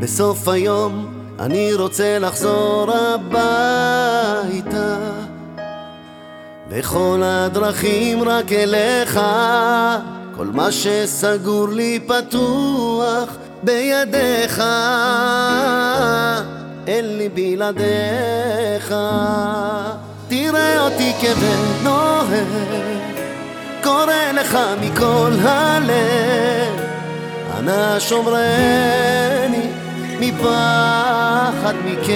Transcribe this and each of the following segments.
בסוף היום אני רוצה לחזור הביתה, בכל הדרכים רק אליך, כל מה שסגור לי פתוח בידיך, אין לי בלעדיך. תראה אותי כבן אוהב, קורא לך מכל הלב, אנא שומרני מפחד מכאב.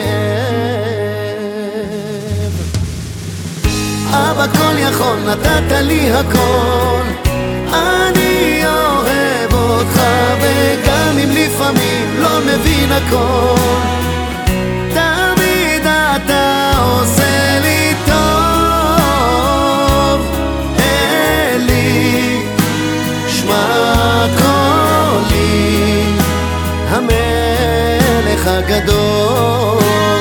אבא כל יכול, נתת לי הכל, אני אוהב אותך, וגם אם לפעמים לא מבין הכל, תמיד אתה עושה לי טוב. אלי, שמע קולי, המלך הגדול.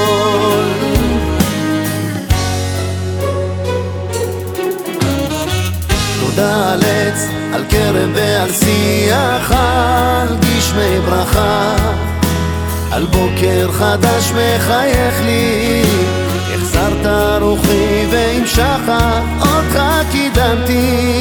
תודה על עץ, על כרם ועל שיח, על גשמי ברכה, על בוקר חדש מחייך לי, החזרת רוחי והמשכה, אותך קידמתי,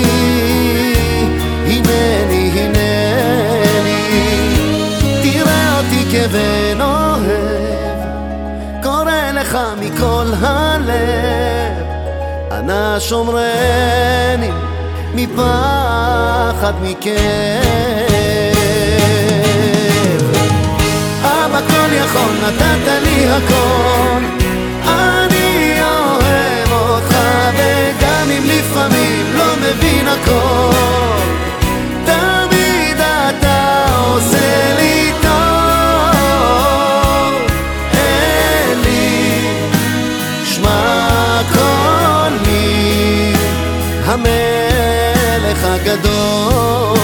הנני הנני. תראה אותי כבן אוהב, קורא לך מכל הלב, אנא שומרני מפחד מכאב. אבא כל יכול, נתת לי הכל, אני אוהב אותך, וגם אם לפעמים לא מבין הכל, תמיד אתה עושה לי טוב. אלי, שמע קולי, המלך הגדול.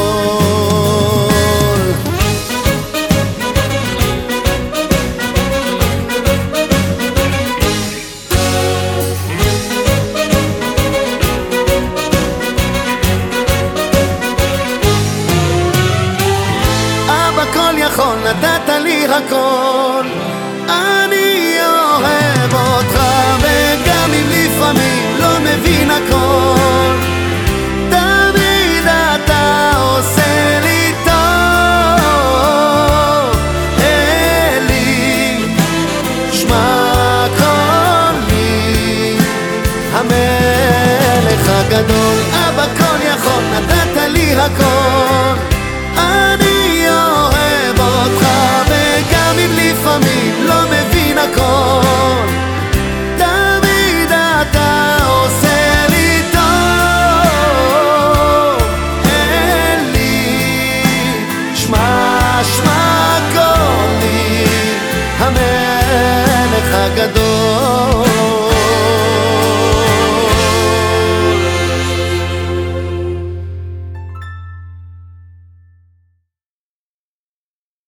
יכול, נתת לי הכל, אני אוהב אותך, וגם אם לפעמים לא מבין הכל, תמיד אתה עושה לי טוב. אלי, שמע קולי, המלך הגדול. אבא כל יכול, נתת לי הכל, אני אוהב אותך, וגם אם לפעמים לא מבין הכל, תמיד אתה עושה לי טוב. אלי, שמע קולי, המלך הגדול.